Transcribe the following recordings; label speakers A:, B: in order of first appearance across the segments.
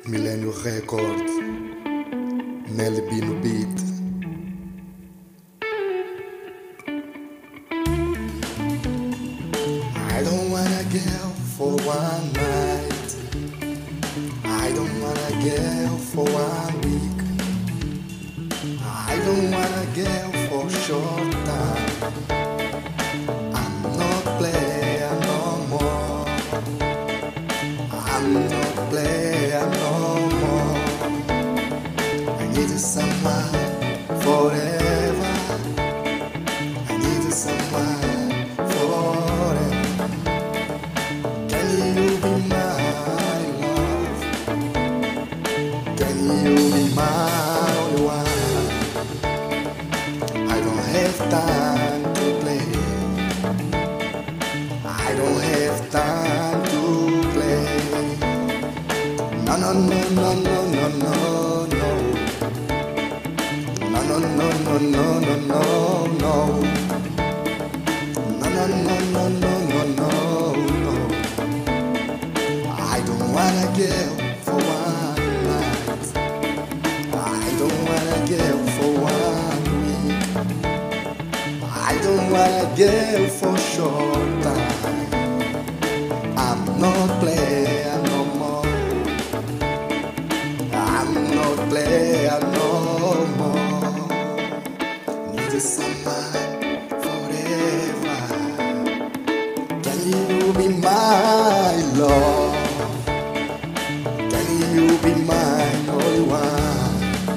A: Millennium Records, Nelly B no beat. I don't want a girl for one night. I don't want a girl for 1 week. I don't want a girl for short time. I'm not playing no more. I'm not playing no more. I need someone forever. I need someone forever. Can you be my love? Can you be my only one? I don't have time to play. I don't have time to play. No, no, no, no, no, no, no, no. No, no, no, no, no, no, no, no. No, no, no, no, no, no, no, no. I don't want a girl for one night. I don't want a girl for 1 week. I don't want a girl for short time. I'm not playing no more. I'm not playing no more. Need someone forever. Can you be my love? Can you be my only one?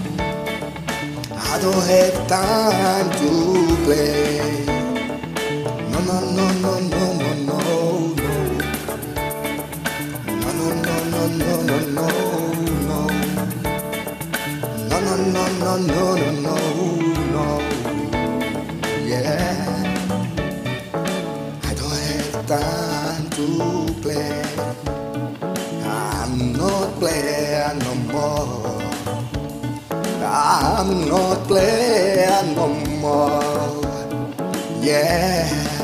A: I don't have time to play. No, no, no, no, no, no, no, no. No, no, no, no, no, no, no, no. No, no, no, no, no, no, no, no. Yeah. I don't have time to play. I'm not playing no more. I'm not playing no more. Yeah.